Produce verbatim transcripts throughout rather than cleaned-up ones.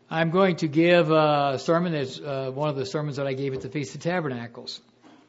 I'm going to give a sermon that's uh, one of the sermons that I gave at the Feast of Tabernacles.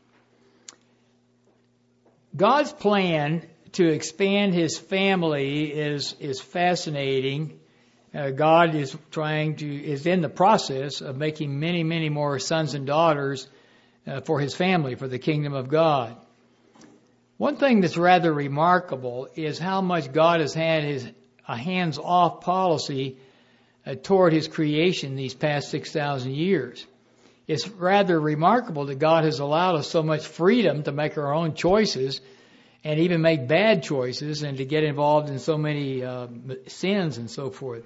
God's plan to expand His family is is fascinating. Uh, God is trying to is in the process of making many, many more sons and daughters uh, for His family, for the kingdom of God. One thing that's rather remarkable is how much God has had his a hands-off policy uh, toward His creation these past six thousand years. It's rather remarkable that God has allowed us so much freedom to make our own choices and even make bad choices and to get involved in so many uh, sins and so forth.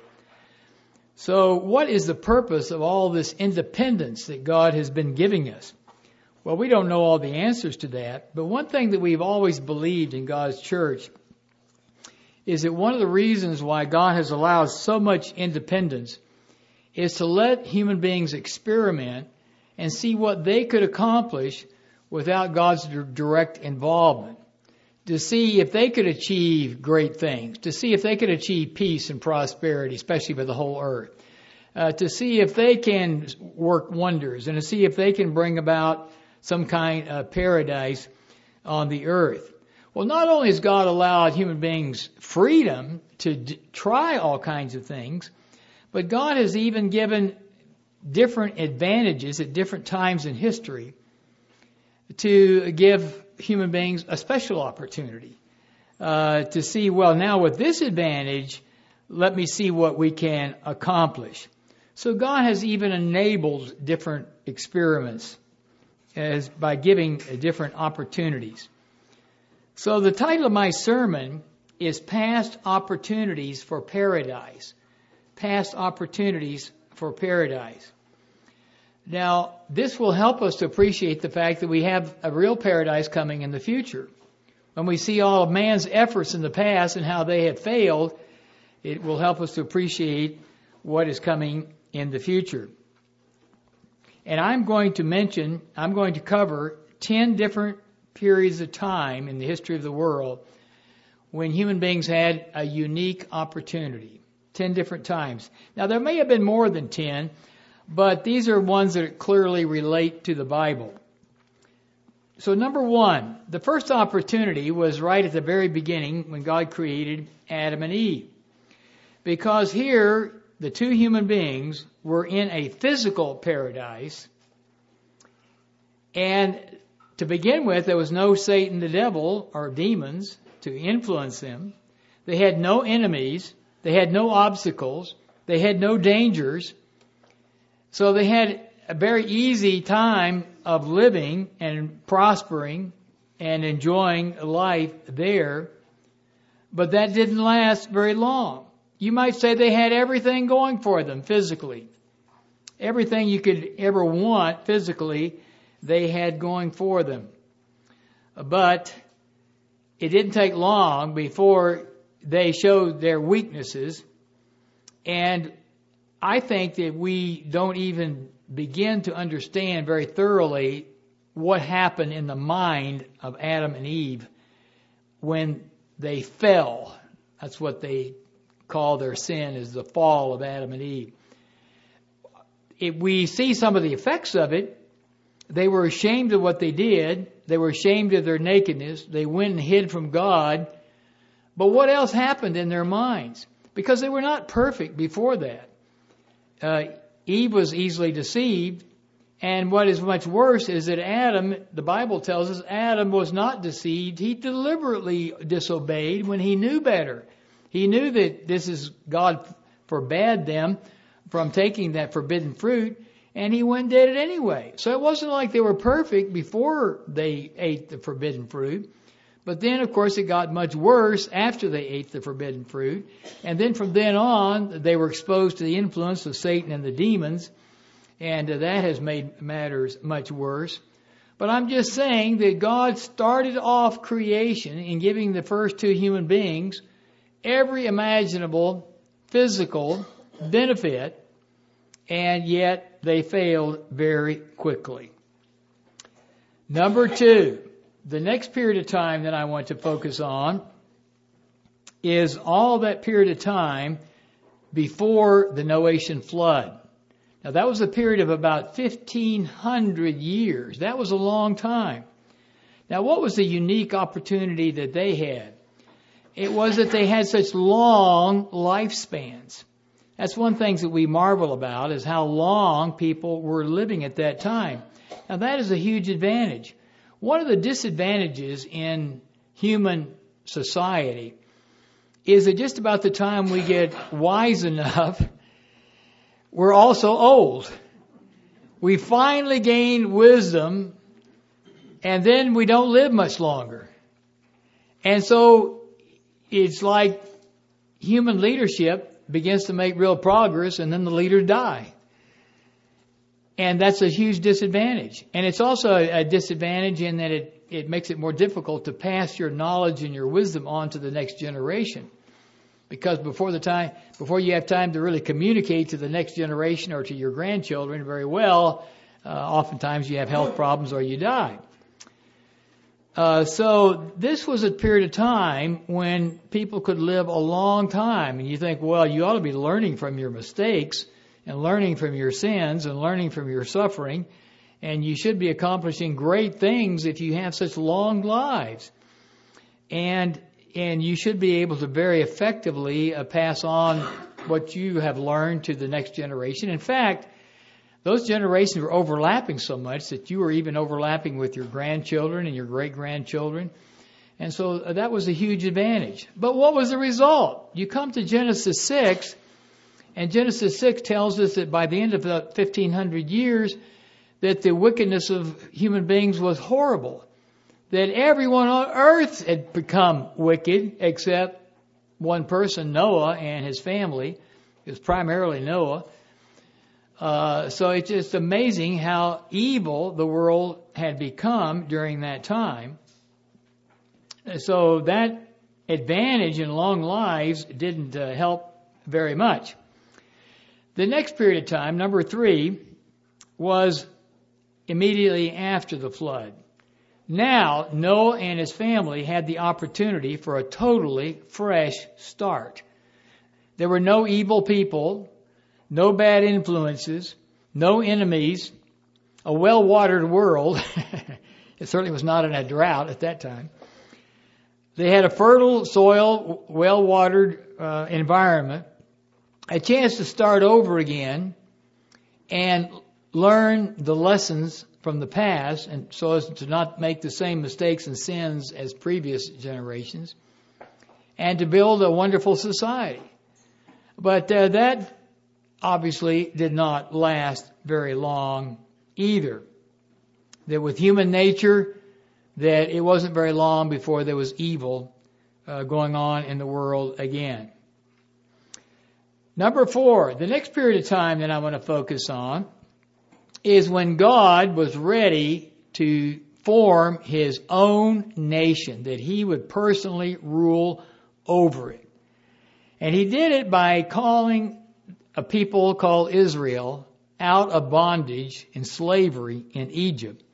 So what is the purpose of all this independence that God has been giving us? Well, we don't know all the answers to that, but one thing that we've always believed in God's church is that one of the reasons why God has allowed so much independence is to let human beings experiment and see what they could accomplish without God's direct involvement, to see if they could achieve great things, to see if they could achieve peace and prosperity, especially for the whole earth, uh, to see if they can work wonders, and to see if they can bring about some kind of paradise on the earth. Well, not only has God allowed human beings freedom to d- try all kinds of things, but God has even given different advantages at different times in history to give human beings a special opportunity uh, to see, well, now with this advantage, let me see what we can accomplish. So God has even enabled different experiments as by giving different opportunities. So the title of my sermon is Past Opportunities for Paradise. Past Opportunities for Paradise. Now, this will help us to appreciate the fact that we have a real paradise coming in the future. When we see all of man's efforts in the past and how they have failed, it will help us to appreciate what is coming in the future. And I'm going to mention, I'm going to cover ten different periods of time in the history of the world when human beings had a unique opportunity. Ten different times. Now, there may have been more than ten, but these are ones that clearly relate to the Bible. So number one, the first opportunity was right at the very beginning when God created Adam and Eve. Because here, the two human beings were in a physical paradise. And to begin with, there was no Satan the devil or demons to influence them. They had no enemies. They had no obstacles. They had no dangers. So they had a very easy time of living and prospering and enjoying life there. But that didn't last very long. You might say they had everything going for them physically. Everything you could ever want physically, they had going for them. But it didn't take long before they showed their weaknesses. And I think that we don't even begin to understand very thoroughly what happened in the mind of Adam and Eve when they fell. That's what they call their sin, is the fall of Adam and Eve. If we see some of the effects of it, they were ashamed of what they did. They were ashamed of their nakedness. They went and hid from God. But what else happened in their minds? Because they were not perfect before that. Uh, Eve was easily deceived. And what is much worse is that Adam, the Bible tells us, Adam was not deceived. He deliberately disobeyed when he knew better. He knew that this is God forbade them from taking that forbidden fruit, and he went and did it anyway. So it wasn't like they were perfect before they ate the forbidden fruit. But then, of course, it got much worse after they ate the forbidden fruit. And then from then on, they were exposed to the influence of Satan and the demons. And uh, that has made matters much worse. But I'm just saying that God started off creation in giving the first two human beings every imaginable physical benefit, and yet they failed very quickly. Number two, the next period of time that I want to focus on is all that period of time before the Noachian flood. Now that was a period of about fifteen hundred years. That was a long time. Now what was the unique opportunity that they had? It was that they had such long lifespans. That's one thing that we marvel about, is how long people were living at that time. Now that is a huge advantage. One of the disadvantages in human society is that just about the time we get wise enough, we're also old. We finally gain wisdom, and then we don't live much longer. And so it's like human leadership begins to make real progress, and then the leaders die. And that's a huge disadvantage. And it's also a disadvantage in that it, it makes it more difficult to pass your knowledge and your wisdom on to the next generation. Because before the time, before you have time to really communicate to the next generation or to your grandchildren very well, uh, oftentimes you have health problems or you die. Uh, so this was a period of time when people could live a long time. And you think, well, you ought to be learning from your mistakes and learning from your sins and learning from your suffering. And you should be accomplishing great things if you have such long lives. And and you should be able to very effectively uh, pass on what you have learned to the next generation. In fact, those generations were overlapping so much that you were even overlapping with your grandchildren and your great-grandchildren. And so uh, that was a huge advantage. But what was the result? You come to Genesis six, and Genesis six tells us that by the end of the fifteen hundred years, that the wickedness of human beings was horrible. That everyone on earth had become wicked except one person, Noah, and his family. It was primarily Noah. Uh, so it's just amazing how evil the world had become during that time. So that advantage in long lives didn't uh, help very much. The next period of time, number three, was immediately after the flood. Now, Noah and his family had the opportunity for a totally fresh start. There were no evil people, no bad influences, no enemies, a well-watered world. It certainly was not in a drought at that time. They had a fertile soil, well-watered uh, environment, a chance to start over again and learn the lessons from the past, and so as to not make the same mistakes and sins as previous generations, and to build a wonderful society. But uh, that obviously did not last very long either. That with human nature, that it wasn't very long before there was evil uh, going on in the world again. Number four, the next period of time that I want to focus on is when God was ready to form his own nation, that he would personally rule over it. And he did it by calling a people called Israel out of bondage and slavery in Egypt.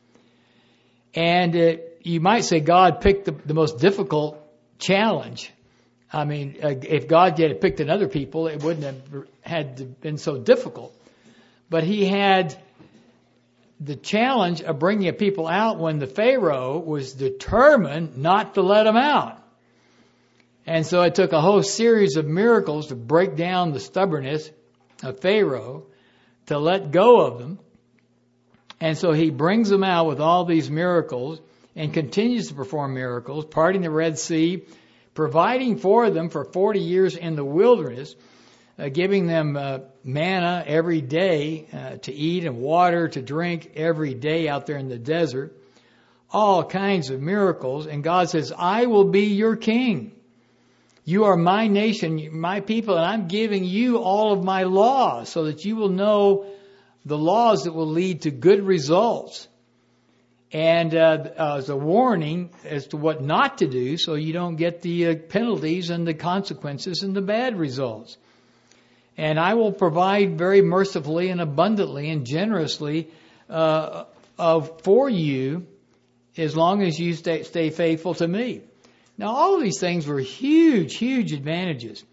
And uh, you might say God picked the, the most difficult challenge. I mean, uh, if God had picked another people, it wouldn't have had to been so difficult. But he had the challenge of bringing people out when the Pharaoh was determined not to let them out. And so it took a whole series of miracles to break down the stubbornness of Pharaoh, to let go of them. And so he brings them out with all these miracles and continues to perform miracles, parting the Red Sea, providing for them for forty years in the wilderness, uh, giving them uh, manna every day uh, to eat and water to drink every day out there in the desert. All kinds of miracles. And God says, I will be your king. You are my nation, my people, and I'm giving you all of my laws so that you will know the laws that will lead to good results. And uh, uh, as a warning as to what not to do so you don't get the uh, penalties and the consequences and the bad results. And I will provide very mercifully and abundantly and generously uh, of for you as long as you stay, stay faithful to me. Now, all of these things were huge, huge advantages.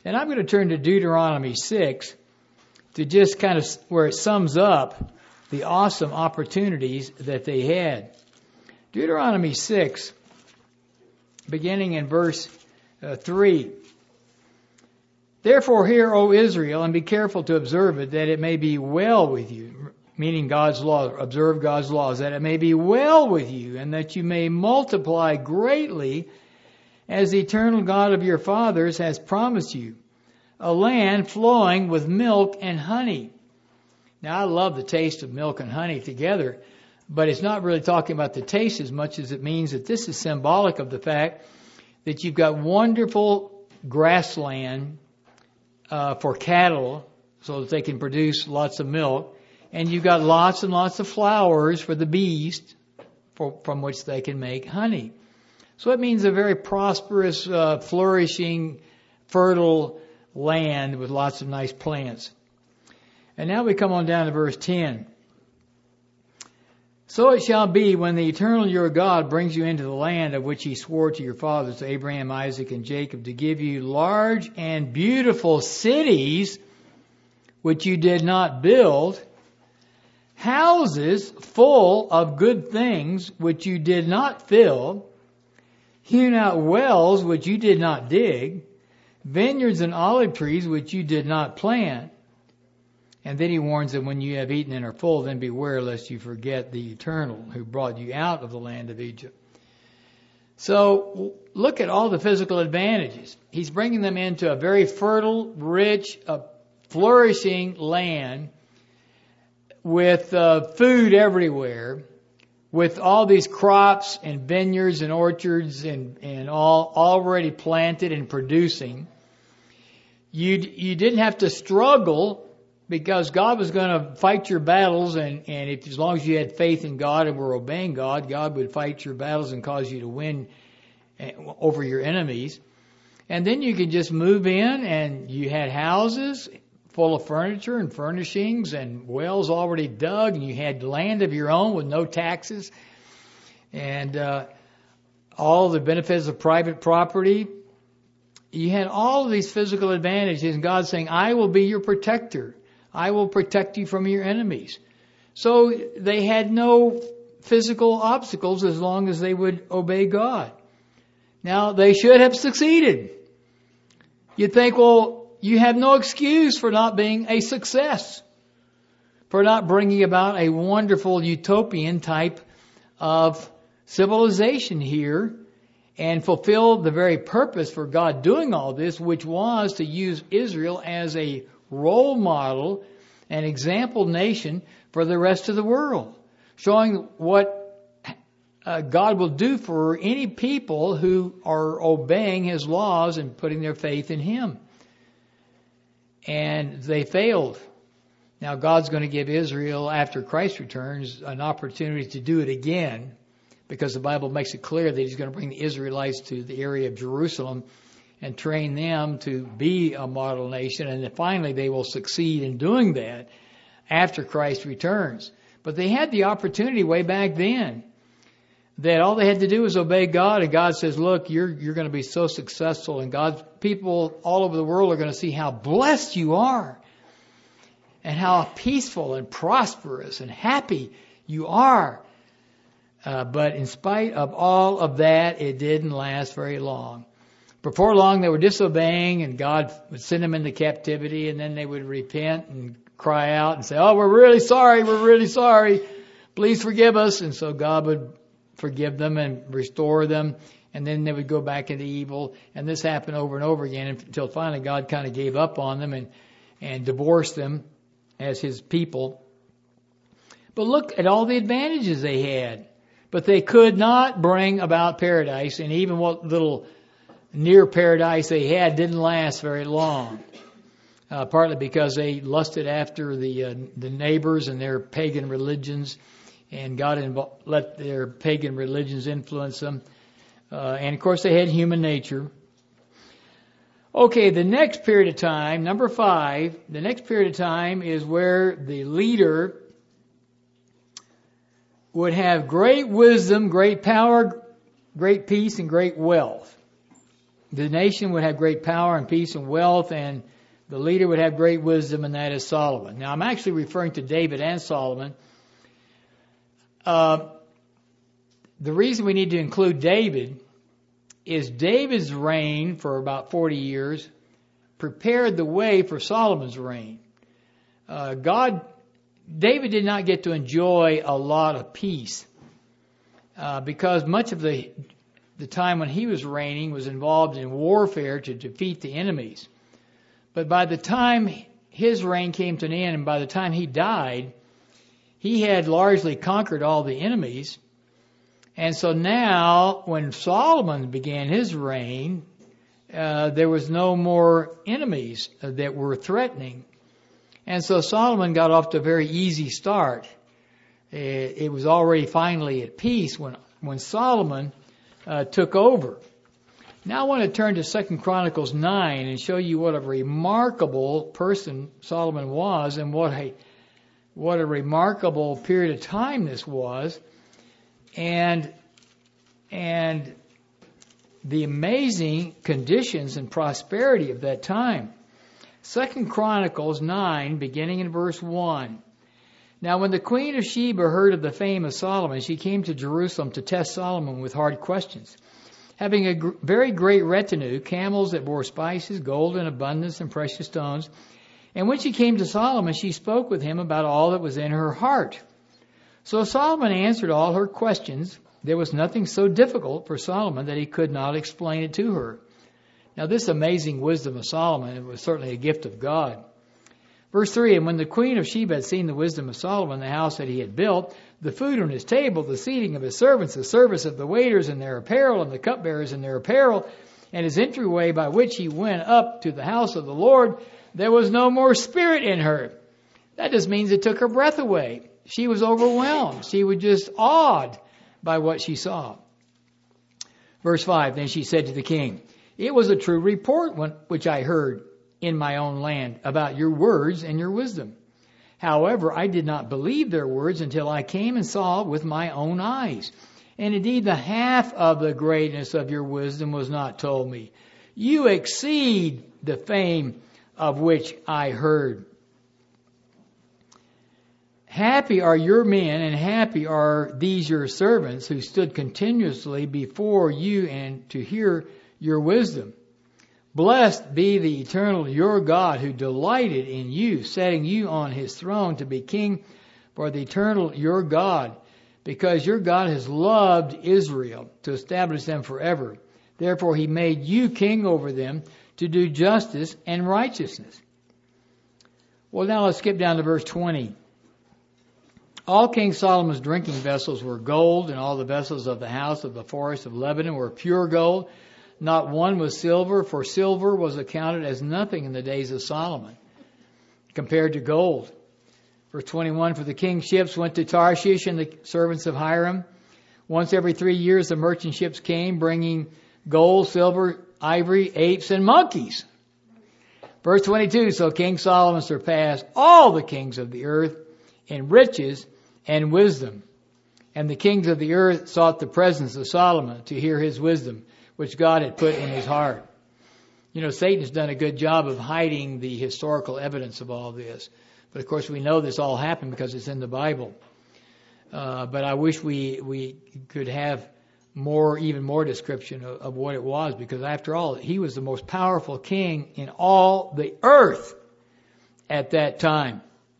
And I'm going to turn to Deuteronomy six to just kind of where it sums up the awesome opportunities that they had. Deuteronomy six, beginning in verse uh, three. Therefore hear, O Israel, and be careful to observe it, that it may be well with you, meaning God's law, observe God's laws, that it may be well with you, and that you may multiply greatly, as the eternal God of your fathers has promised you, a land flowing with milk and honey. Now, I love the taste of milk and honey together, but it's not really talking about the taste as much as it means that this is symbolic of the fact that you've got wonderful grassland uh, for cattle so that they can produce lots of milk, and you've got lots and lots of flowers for the bees for, from which they can make honey. So it means a very prosperous, uh, flourishing, fertile land with lots of nice plants. And now we come on down to verse ten. So it shall be when the eternal your God brings you into the land of which he swore to your fathers, to Abraham, Isaac, and Jacob, to give you large and beautiful cities which you did not build, houses full of good things which you did not fill, hewn out wells which you did not dig, vineyards and olive trees which you did not plant. And then he warns them, when you have eaten and are full, then beware lest you forget the Eternal who brought you out of the land of Egypt. So look at all the physical advantages. He's bringing them into a very fertile, rich, uh, flourishing land with uh, food everywhere, with all these crops and vineyards and orchards and, and all already planted and producing. You you didn't have to struggle because God was going to fight your battles, and, and if, as long as you had faith in God and were obeying God, God would fight your battles and cause you to win over your enemies. And then you could just move in, and you had houses full of furniture and furnishings and wells already dug, and you had land of your own with no taxes, and uh, all the benefits of private property. You had all of these physical advantages, and God's saying, I will be your protector. I will protect you from your enemies. So they had no physical obstacles as long as they would obey God. Now, they should have succeeded. You'd think, well, you have no excuse for not being a success, for not bringing about a wonderful utopian type of civilization here and fulfill the very purpose for God doing all this, which was to use Israel as a role model, an example nation for the rest of the world, showing what uh, God will do for any people who are obeying his laws and putting their faith in him. And they failed. Now God's going to give Israel, after Christ returns, an opportunity to do it again, because the Bible makes it clear that he's going to bring the Israelites to the area of Jerusalem and train them to be a model nation. And then finally they will succeed in doing that after Christ returns. But they had the opportunity way back then that all they had to do was obey God. And God says, look, you're, you're going to be so successful. And God's people all over the world are going to see how blessed you are and how peaceful and prosperous and happy you are. Uh, but in spite of all of that, it didn't last very long. Before long, they were disobeying, and God would send them into captivity, and then they would repent and cry out and say, oh, we're really sorry, we're really sorry. Please forgive us. And so God would forgive them and restore them, and then they would go back into evil. And this happened over and over again until finally God kind of gave up on them and, and divorced them as his people. But look at all the advantages they had. But they could not bring about paradise, and even what little near paradise they had didn't last very long. Uh, partly because they lusted after the uh, the neighbors and their pagan religions, and God invo- let their pagan religions influence them. Uh, and of course they had human nature. Okay, the next period of time, number five, the next period of time is where the leader would have great wisdom, great power, great peace, and great wealth. the nation would have great power and peace and wealth, and the leader would have great wisdom, and that is Solomon. Now, I'm actually referring to David and Solomon. Uh, the reason we need to include David is David's reign for about forty years prepared the way for Solomon's reign. Uh, God, David did not get to enjoy a lot of peace uh, because much of the the time when he was reigning was involved in warfare to defeat the enemies. But by the time his reign came to an end, and by the time he died, he had largely conquered all the enemies. And so now, when Solomon began his reign, uh, there was no more enemies that were threatening. And so Solomon got off to a very easy start. It, it was already finally at peace when, when Solomon uh, took over. Now I want to turn to Second Chronicles nine and show you what a remarkable person Solomon was, and what a what a remarkable period of time this was, and and the amazing conditions and prosperity of that time. Second Chronicles nine, beginning in verse one. Now when the queen of Sheba heard of the fame of Solomon, she came to Jerusalem to test Solomon with hard questions. Having a gr- very great retinue, camels that bore spices, gold in abundance, and precious stones. And when she came to Solomon, she spoke with him about all that was in her heart. So Solomon answered all her questions. There was nothing so difficult for Solomon that he could not explain it to her. Now this amazing wisdom of Solomon, it was certainly a gift of God. Verse three, and when the queen of Sheba had seen the wisdom of Solomon, the house that he had built, the food on his table, the seating of his servants, the service of the waiters and their apparel, and the cupbearers and their apparel, and his entryway by which he went up to the house of the Lord, there was no more spirit in her. That just means it took her breath away. She was overwhelmed. She was just awed by what she saw. Verse five, then she said to the king, it was a true report which I heard in my own land about your words and your wisdom. However, I did not believe their words until I came and saw with my own eyes. And indeed, the half of the greatness of your wisdom was not told me. You exceed the fame of which I heard. Happy are your men, and happy are these your servants who stood continuously before you and to hear your wisdom. Blessed be the eternal your God who delighted in you, setting you on his throne to be king for the eternal your God, because your God has loved Israel to establish them forever. Therefore he made you king over them to do justice and righteousness. Well, now let's skip down to verse twenty. All King Solomon's drinking vessels were gold, and all the vessels of the house of the forest of Lebanon were pure gold. Not one was silver, for silver was accounted as nothing in the days of Solomon, compared to gold. Verse twenty-one, for the king's ships went to Tarshish and the servants of Hiram. Once every three years the merchant ships came, bringing gold, silver, ivory, apes, and monkeys. Verse twenty-two, so King Solomon surpassed all the kings of the earth in riches and wisdom. And the kings of the earth sought the presence of Solomon to hear his wisdom, which God had put in his heart. You know, Satan's done a good job of hiding the historical evidence of all this. But of course we know this all happened because it's in the Bible. Uh, but I wish we we could have more, even more description of, of what it was, because after all, he was the most powerful king in all the earth at that time.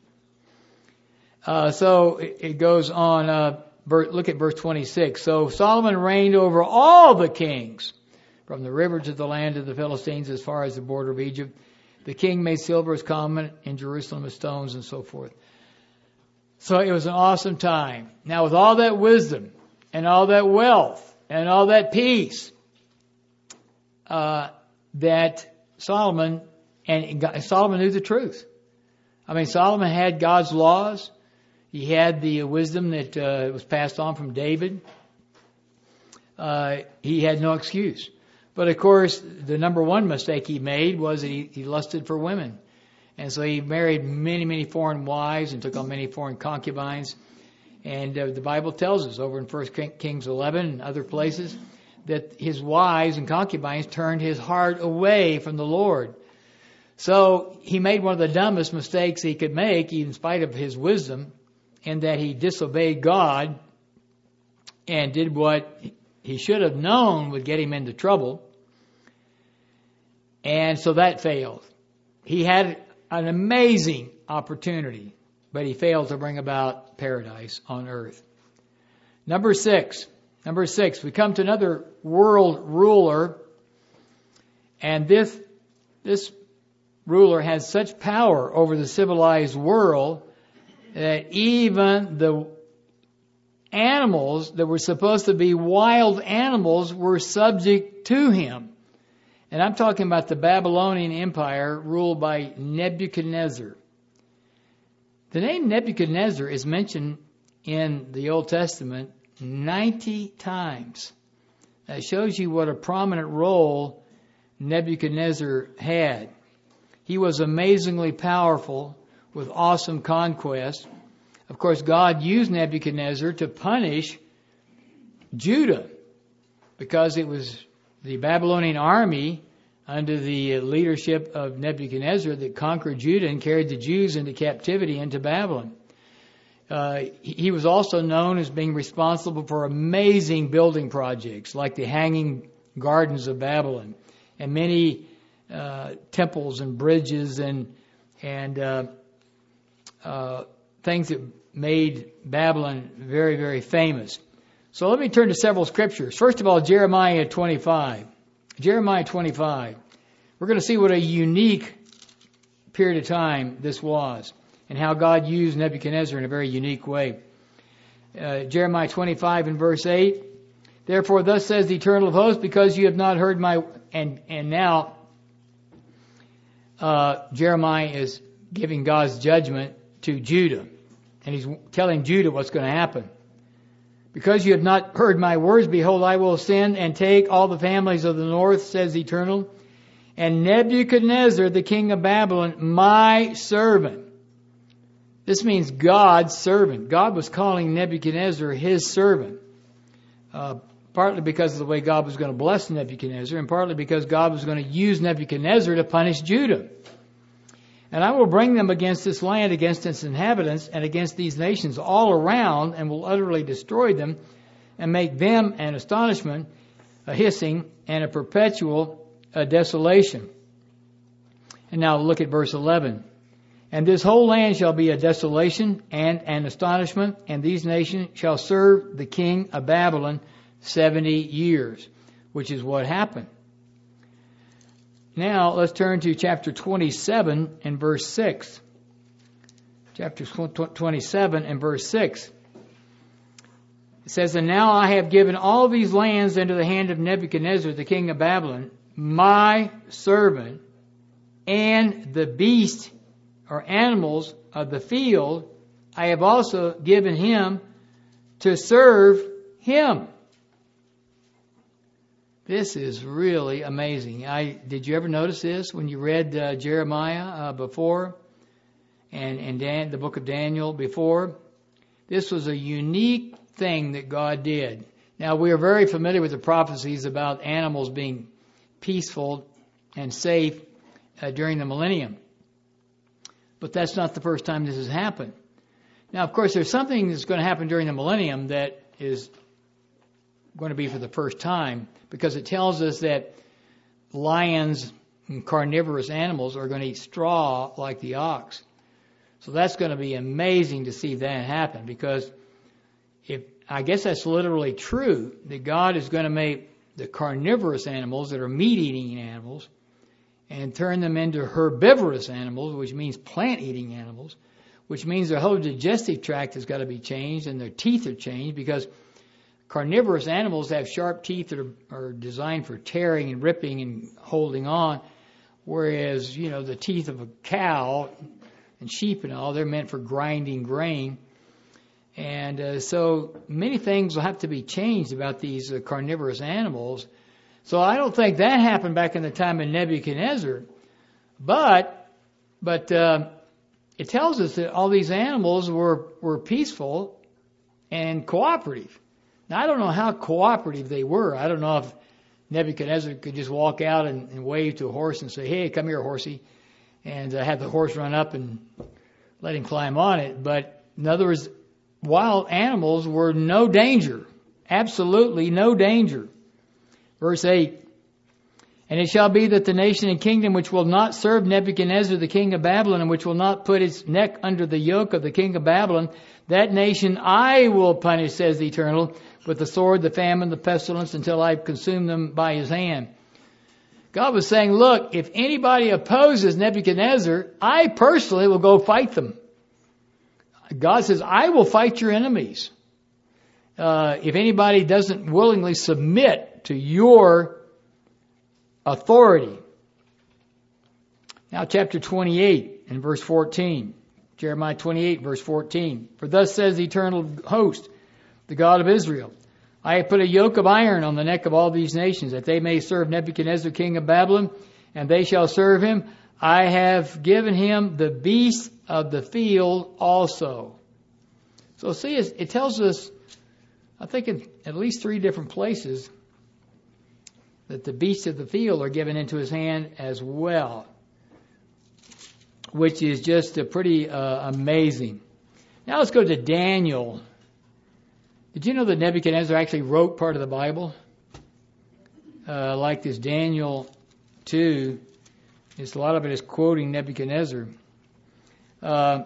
Uh, so it, it goes on, uh, look at verse twenty-six. So Solomon reigned over all the kings, from the river to the land of the Philistines as far as the border of Egypt. The king made silver as common in Jerusalem as stones, and so forth. So it was an awesome time. Now with all that wisdom and all that wealth and all that peace uh, that Solomon, and God, Solomon knew the truth. I mean, Solomon had God's laws. He had the wisdom that uh, was passed on from David. Uh, he had no excuse. But of course, the number one mistake he made was that he, he lusted for women. And so he married many, many foreign wives and took on many foreign concubines. And uh, the Bible tells us over in First Kings eleven and other places that his wives and concubines turned his heart away from the Lord. So he made one of the dumbest mistakes he could make, in spite of his wisdom, in that he disobeyed God and did what he should have known would get him into trouble. And so that failed. He had an amazing opportunity, but he failed to bring about paradise on earth. Number six. Number six, we come to another world ruler, and this this ruler has such power over the civilized world that even the animals that were supposed to be wild animals were subject to him. And I'm talking about the Babylonian Empire ruled by Nebuchadnezzar. The name Nebuchadnezzar is mentioned in the Old Testament ninety times. That shows you what a prominent role Nebuchadnezzar had. He was amazingly powerful with awesome conquest. Of course, God used Nebuchadnezzar to punish Judah because it was the Babylonian army under the leadership of Nebuchadnezzar that conquered Judah and carried the Jews into captivity into Babylon. Uh, he was also known as being responsible for amazing building projects like the Hanging Gardens of Babylon and many uh, temples and bridges and and uh, uh, things that made Babylon very, very famous. So let me turn to several scriptures. First of all, Jeremiah twenty-five. Jeremiah twenty-five. We're going to see what a unique period of time this was and how God used Nebuchadnezzar in a very unique way. Uh, Jeremiah twenty-five and verse eight. Therefore, thus says the Eternal of hosts, because you have not heard my... And, and now uh, Jeremiah is giving God's judgment to Judah. And he's telling Judah what's going to happen. Because you have not heard my words, behold, I will send and take all the families of the north, says the Eternal, and Nebuchadnezzar, the king of Babylon, my servant. This means God's servant. God was calling Nebuchadnezzar his servant. Uh, partly because of the way God was going to bless Nebuchadnezzar, and partly because God was going to use Nebuchadnezzar to punish Judah. And I will bring them against this land, against its inhabitants, and against these nations all around, and will utterly destroy them, and make them an astonishment, a hissing, and a perpetual a desolation. And now look at verse eleven. And this whole land shall be a desolation and an astonishment, and these nations shall serve the king of Babylon seventy years, which is what happened. Now, let's turn to chapter twenty-seven and verse six. Chapter twenty-seven and verse six. It says, And now I have given all these lands into the hand of Nebuchadnezzar, the king of Babylon, my servant, and the beast or animals of the field I have also given him to serve him. This is really amazing. I did you ever notice this when you read uh, Jeremiah uh, before and, and Dan, the book of Daniel before? This was a unique thing that God did. Now, we are very familiar with the prophecies about animals being peaceful and safe uh, during the millennium. But that's not the first time this has happened. Now, of course, there's something that's going to happen during the millennium that is going to be for the first time, because it tells us that lions and carnivorous animals are going to eat straw like the ox. So that's going to be amazing to see that happen, because if I guess that's literally true, that God is going to make the carnivorous animals that are meat-eating animals and turn them into herbivorous animals, which means plant-eating animals, which means their whole digestive tract has got to be changed and their teeth are changed, because carnivorous animals have sharp teeth that are, are designed for tearing and ripping and holding on, whereas, you know, the teeth of a cow and sheep and all, they're meant for grinding grain. And uh, so many things will have to be changed about these uh, carnivorous animals. So I don't think that happened back in the time of Nebuchadnezzar. But but uh, it tells us that all these animals were, were peaceful and cooperative. Now, I don't know how cooperative they were. I don't know if Nebuchadnezzar could just walk out and, and wave to a horse and say, hey, come here, horsey, and uh, have the horse run up and let him climb on it. But in other words, wild animals were no danger, absolutely no danger. Verse eight, and it shall be that the nation and kingdom which will not serve Nebuchadnezzar the king of Babylon, and which will not put its neck under the yoke of the king of Babylon, that nation I will punish, says the Eternal, with the sword, the famine, the pestilence, until I consume them by his hand. God was saying, look, if anybody opposes Nebuchadnezzar, I personally will go fight them. God says, I will fight your enemies. Uh, if anybody doesn't willingly submit to your authority. Now chapter twenty-eight and verse fourteen. Jeremiah twenty-eight verse fourteen. For thus says the eternal host, the God of Israel, I have put a yoke of iron on the neck of all these nations, that they may serve Nebuchadnezzar king of Babylon, and they shall serve him. I have given him the beasts of the field also. So see, it tells us, I think in at least three different places, that the beasts of the field are given into his hand as well, which is just a pretty uh, amazing. Now let's go to Daniel. Did you know that Nebuchadnezzar actually wrote part of the Bible? Uh, like this Daniel two. It's, a lot of it is quoting Nebuchadnezzar. Uh,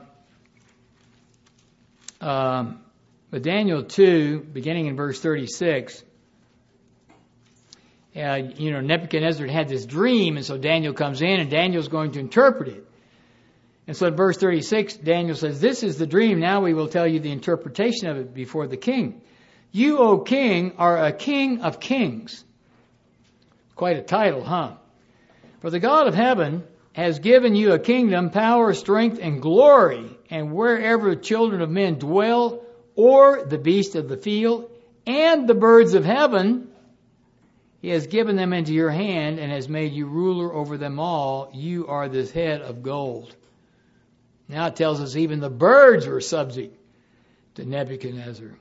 um, but Daniel two, beginning in verse thirty-six, uh, you know, Nebuchadnezzar had this dream, and so Daniel comes in, and Daniel's going to interpret it. And so in verse thirty-six, Daniel says, this is the dream. Now we will tell you the interpretation of it before the king. You, O king, are a king of kings. Quite a title, huh? For the God of heaven has given you a kingdom, power, strength, and glory. And wherever the children of men dwell, or the beasts of the field, and the birds of heaven, he has given them into your hand and has made you ruler over them all. You are this head of gold. Now it tells us even the birds were subject to Nebuchadnezzar.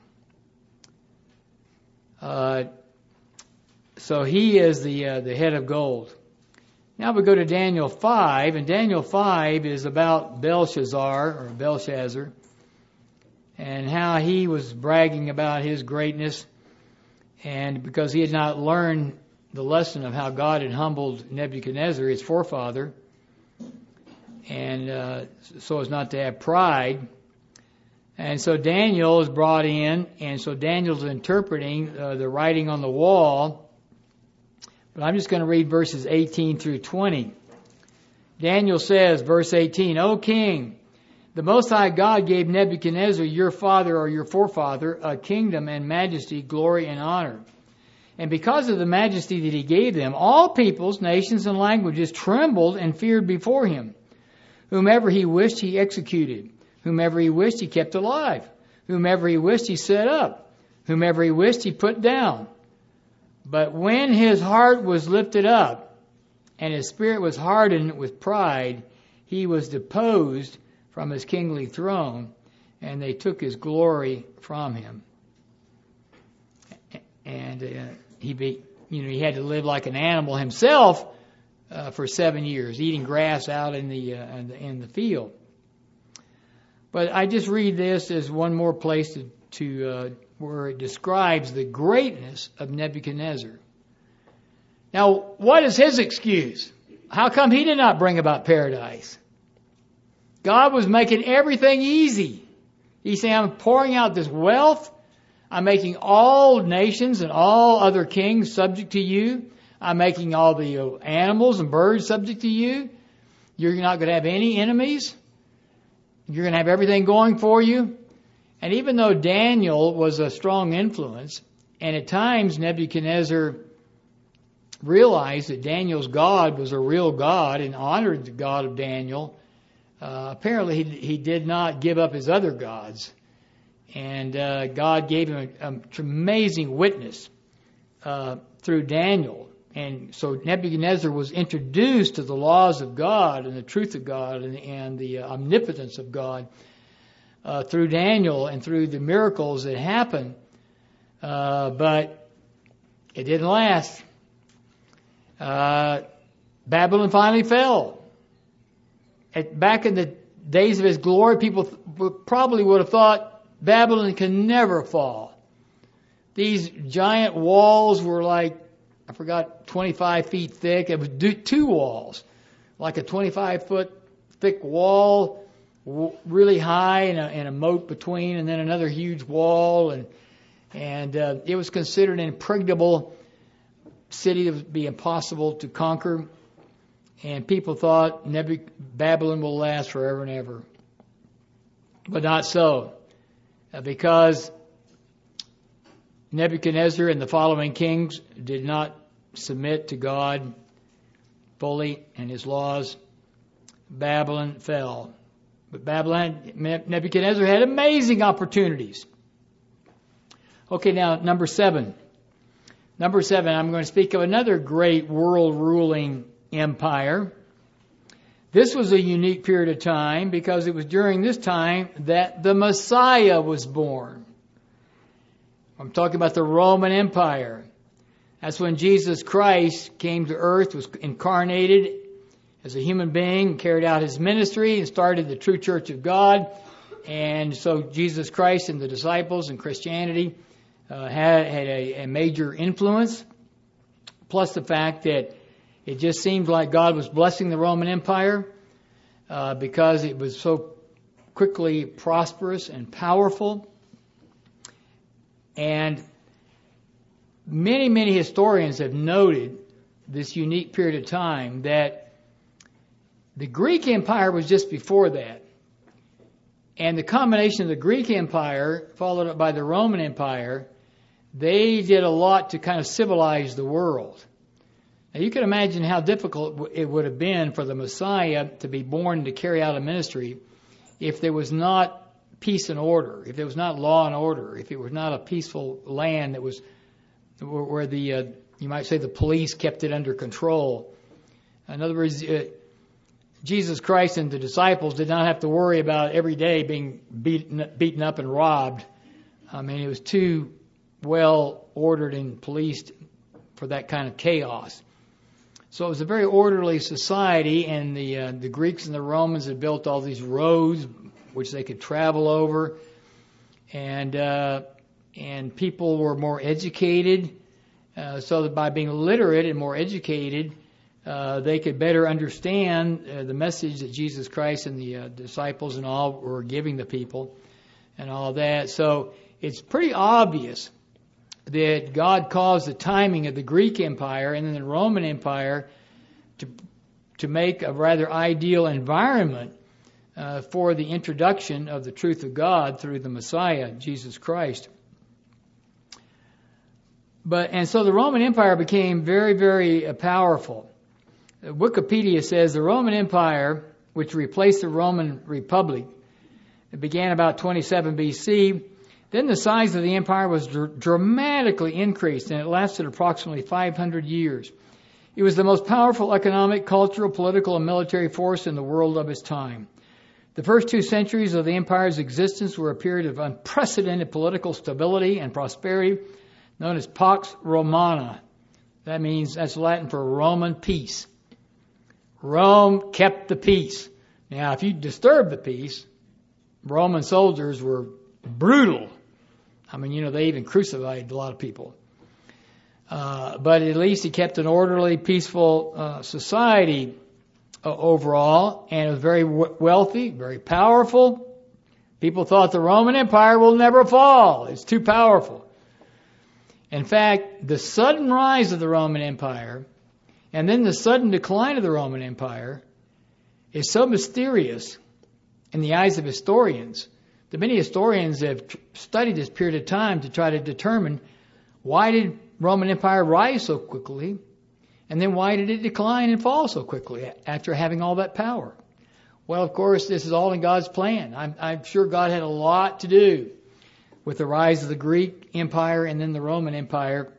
Uh, so he is the uh, the head of gold. Now we go to Daniel five, and Daniel five is about Belshazzar, or Belshazzar, and how he was bragging about his greatness, and because he had not learned the lesson of how God had humbled Nebuchadnezzar, his forefather, and uh, so as not to have pride. And so Daniel is brought in, and so Daniel's interpreting uh, the writing on the wall. But I'm just going to read verses eighteen through twenty. Daniel says, verse eighteen, O king, the Most High God gave Nebuchadnezzar, your father or your forefather, a kingdom and majesty, glory and honor. And because of the majesty that he gave them, all peoples, nations, and languages trembled and feared before him. Whomever he wished, he executed. Whomever he wished, he kept alive. Whomever he wished, he set up. Whomever he wished, he put down. But when his heart was lifted up, and his spirit was hardened with pride, he was deposed from his kingly throne, and they took his glory from him. And uh, he be, you know, he had to live like an animal himself uh, for seven years, eating grass out in the, uh, in the in the field. But I just read this as one more place to, to uh, where it describes the greatness of Nebuchadnezzar. Now, what is his excuse? How come he did not bring about paradise? God was making everything easy. He's saying, I'm pouring out this wealth. I'm making all nations and all other kings subject to you. I'm making all the animals and birds subject to you. You're not going to have any enemies. You're going to have everything going for you. And even though Daniel was a strong influence, and at times Nebuchadnezzar realized that Daniel's God was a real God and honored the God of Daniel, uh, apparently he, he did not give up his other gods. And uh, God gave him an amazing witness uh, through Daniel. And so Nebuchadnezzar was introduced to the laws of God and the truth of God and, and the omnipotence of God uh, through Daniel and through the miracles that happened Uh, but it didn't last. Uh, Babylon finally fell. At, back in the days of its glory, people th- probably would have thought Babylon can never fall. These giant walls were like, I forgot, twenty-five feet thick. It was two walls, like a twenty-five foot thick wall, w- really high, and a, and a moat between, and then another huge wall, and and uh, it was considered an impregnable city that would be impossible to conquer. And people thought Nebuch- Babylon will last forever and ever. But not so. Uh, because Nebuchadnezzar and the following kings did not submit to God fully and his laws, Babylon fell. But Babylon, Nebuchadnezzar had amazing opportunities. Okay, now number seven. Number seven, I'm going to speak of another great world-ruling empire. This was a unique period of time because it was during this time that the Messiah was born. I'm talking about the Roman Empire. That's when Jesus Christ came to earth, was incarnated as a human being, carried out his ministry, and started the true church of God. And so Jesus Christ and the disciples and Christianity uh, had, had a, a major influence, plus the fact that it just seemed like God was blessing the Roman Empire uh, because it was so quickly prosperous and powerful. And many, many historians have noted this unique period of time that the Greek Empire was just before that. And the combination of the Greek Empire followed up by the Roman Empire, they did a lot to kind of civilize the world. Now you can imagine how difficult it would have been for the Messiah to be born to carry out a ministry if there was not peace and order, if there was not law and order, if it was not a peaceful land that was where the, uh, you might say the police kept it under control. In other words, uh, Jesus Christ and the disciples did not have to worry about every day being beaten, beaten up and robbed. I mean, it was too well ordered and policed for that kind of chaos. So it was a very orderly society, and the uh, the Greeks and the Romans had built all these roads which they could travel over, and uh, and people were more educated, uh, so that by being literate and more educated, uh, they could better understand uh, the message that Jesus Christ and the uh, disciples and all were giving the people, and all that. So it's pretty obvious that God caused the timing of the Greek Empire and then the Roman Empire to to make a rather ideal environment uh, for the introduction of the truth of God through the Messiah, Jesus Christ. But and so the Roman Empire became very, very uh, powerful. Wikipedia says the Roman Empire, which replaced the Roman Republic, it began about twenty-seven B C. Then the size of the empire was dr- dramatically increased, and it lasted approximately five hundred years. It was the most powerful economic, cultural, political, and military force in the world of its time. The first two centuries of the empire's existence were a period of unprecedented political stability and prosperity, known as Pax Romana. That means, that's Latin for Roman peace. Rome kept the peace. Now, if you disturb the peace, Roman soldiers were brutal. I mean, you know, they even crucified a lot of people. Uh, but at least he kept an orderly, peaceful uh, society uh, overall, and it was very w- wealthy, very powerful. People thought the Roman Empire will never fall. It's too powerful. In fact, the sudden rise of the Roman Empire and then the sudden decline of the Roman Empire is so mysterious in the eyes of historians that many historians have studied this period of time to try to determine why did Roman Empire rise so quickly, and then why did it decline and fall so quickly after having all that power? Well, of course, this is all in God's plan. I'm, I'm sure God had a lot to do with the rise of the Greek Empire and then the Roman Empire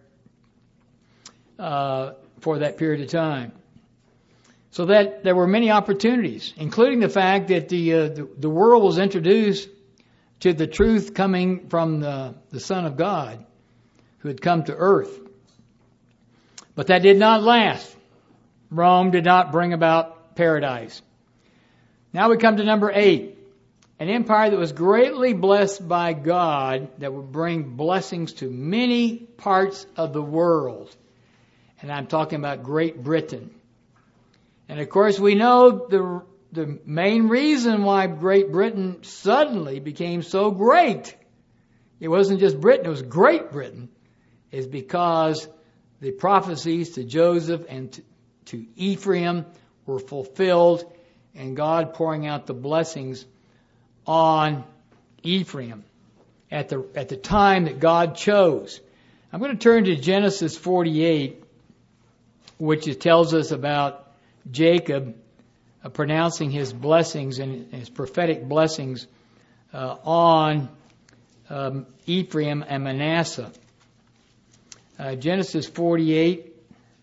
uh, for that period of time. So that there were many opportunities, including the fact that the uh, the, the world was introduced to the truth coming from the, the Son of God. who had come to earth. But that did not last. Rome did not bring about paradise. Now we come to number eight. An empire that was greatly blessed by God that would bring blessings to many parts of the world. And I'm talking about Great Britain. And of course we know the the main reason why Great Britain suddenly became so great, it wasn't just Britain, it was Great Britain, is because the prophecies to Joseph and to, to Ephraim were fulfilled, and God pouring out the blessings on Ephraim at the at the time that God chose. I'm going to turn to Genesis forty-eight, which it tells us about Jacob uh, pronouncing his blessings and his prophetic blessings uh, on um, Ephraim and Manasseh. Uh, Genesis forty-eight.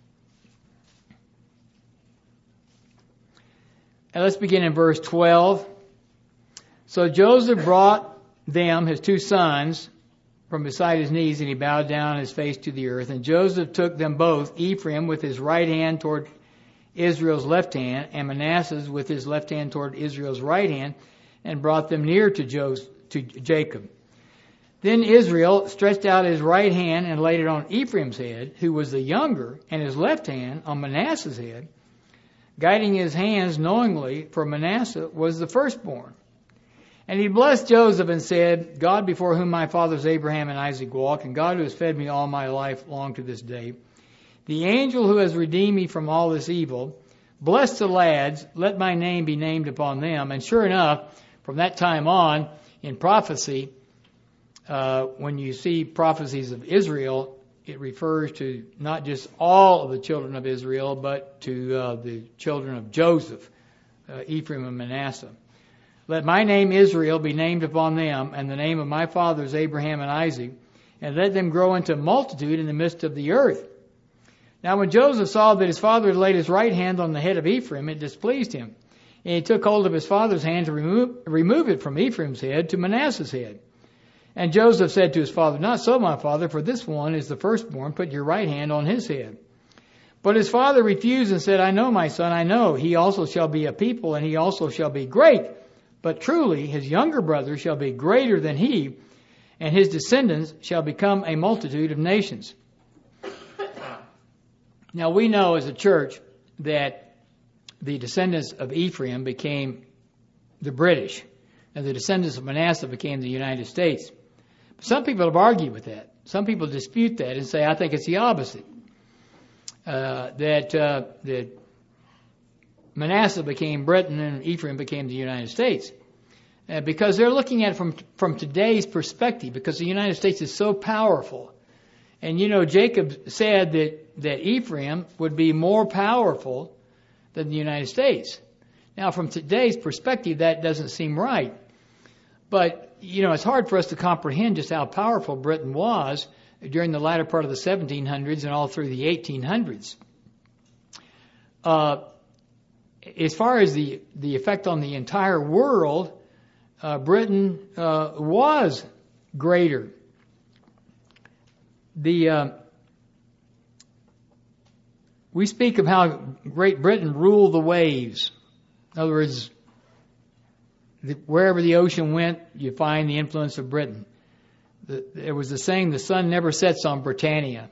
And let's begin in verse twelve. So Joseph brought them, his two sons, from beside his knees, and he bowed down his face to the earth. And Joseph took them both, Ephraim with his right hand toward Israel's left hand, and Manasseh with his left hand toward Israel's right hand, and brought them near to, Joseph, to Jacob. Then Israel stretched out his right hand and laid it on Ephraim's head, who was the younger, and his left hand on Manasseh's head, guiding his hands knowingly, for Manasseh was the firstborn. And he blessed Joseph and said, God before whom my fathers Abraham and Isaac walk, and God who has fed me all my life long to this day, the angel who has redeemed me from all this evil, bless the lads, let my name be named upon them. And sure enough, from that time on, in prophecy, uh, when you see prophecies of Israel, it refers to not just all of the children of Israel, but to uh, the children of Joseph, uh, Ephraim and Manasseh. Let my name Israel be named upon them, and the name of my fathers Abraham and Isaac, and let them grow into multitude in the midst of the earth. Now when Joseph saw that his father had laid his right hand on the head of Ephraim, it displeased him. And he took hold of his father's hand to remove, remove it from Ephraim's head to Manasseh's head. And Joseph said to his father, Not so, my father, for this one is the firstborn. Put your right hand on his head. But his father refused and said, I know, my son, I know. He also shall be a people, and he also shall be great. But truly his younger brother shall be greater than he, and his descendants shall become a multitude of nations. Now we know as a church that the descendants of Ephraim became the British, and the descendants of Manasseh became the United States. But some people have argued with that. Some people dispute that and say, I think it's the opposite. Uh, that uh, that Manasseh became Britain and Ephraim became the United States. Uh, because they're looking at it from from today's perspective, because the United States is so powerful. And you know, Jacob said that, that Ephraim would be more powerful than the United States. Now, from today's perspective, that doesn't seem right. But, you know, it's hard for us to comprehend just how powerful Britain was during the latter part of the seventeen hundreds and all through the eighteen hundreds. Uh, as far as the, the effect on the entire world, uh, Britain uh, was greater. The uh, we speak of how Great Britain ruled the waves. In other words, the, wherever the ocean went, you find the influence of Britain. The, there was the saying, the sun never sets on Britannia.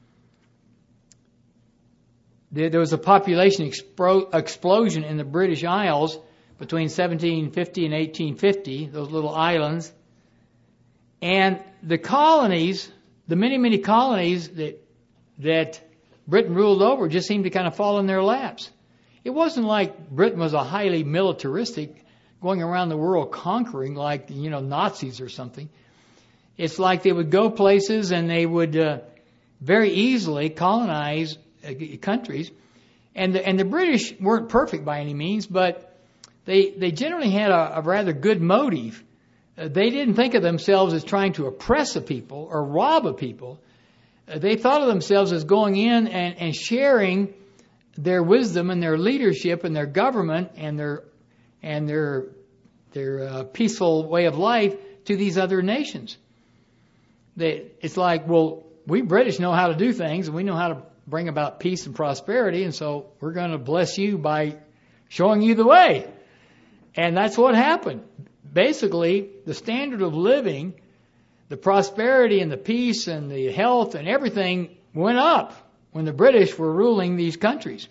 There, there was a population expro, explosion in the British Isles between seventeen fifty and eighteen fifty, those little islands. And the colonies, the many, many colonies that that Britain ruled over just seemed to kind of fall in their laps. It wasn't like Britain was a highly militaristic, going around the world conquering like, you know, Nazis or something. It's like they would go places and they would uh, very easily colonize uh, countries. And the, and the British weren't perfect by any means, but they they generally had a, a rather good motive. Uh, they didn't think of themselves as trying to oppress a people or rob a people. Uh, they thought of themselves as going in and, and sharing their wisdom and their leadership and their government and their and their their uh, peaceful way of life to these other nations. They, it's like, well, we British know how to do things, and we know how to bring about peace and prosperity, and so we're going to bless you by showing you the way. And that's what happened. Basically, the standard of living, the prosperity and the peace and the health and everything went up when the British were ruling these countries.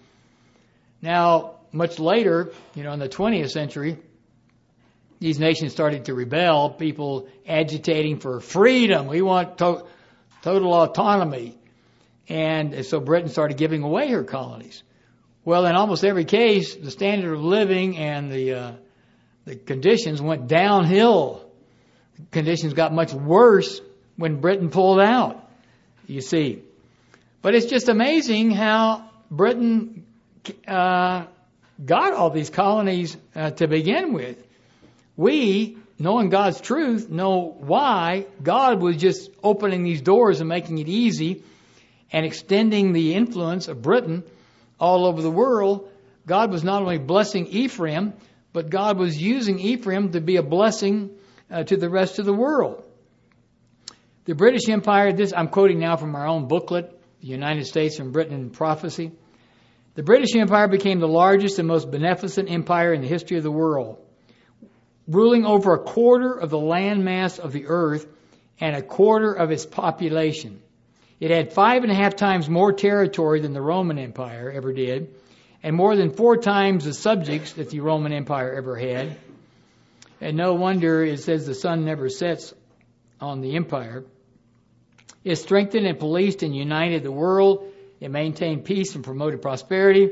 Now, much later, you know, in the twentieth century, these nations started to rebel, people agitating for freedom. We want to- total autonomy. And so Britain started giving away her colonies. Well, in almost every case, the standard of living and the uh, the conditions went downhill. Conditions got much worse when Britain pulled out, you see. But it's just amazing how Britain uh, got all these colonies uh, to begin with. We, knowing God's truth, know why God was just opening these doors and making it easy and extending the influence of Britain all over the world. God was not only blessing Ephraim, but God was using Ephraim to be a blessing uh, to the rest of the world. The British Empire, this I'm quoting now from our own booklet, The United States and Britain in Prophecy. The British Empire became the largest and most beneficent empire in the history of the world, ruling over a quarter of the landmass of the earth and a quarter of its population. It had five and a half times more territory than the Roman Empire ever did, and more than four times the subjects that the Roman Empire ever had. And no wonder it says the sun never sets on the empire. It strengthened and policed and united the world. It maintained peace and promoted prosperity.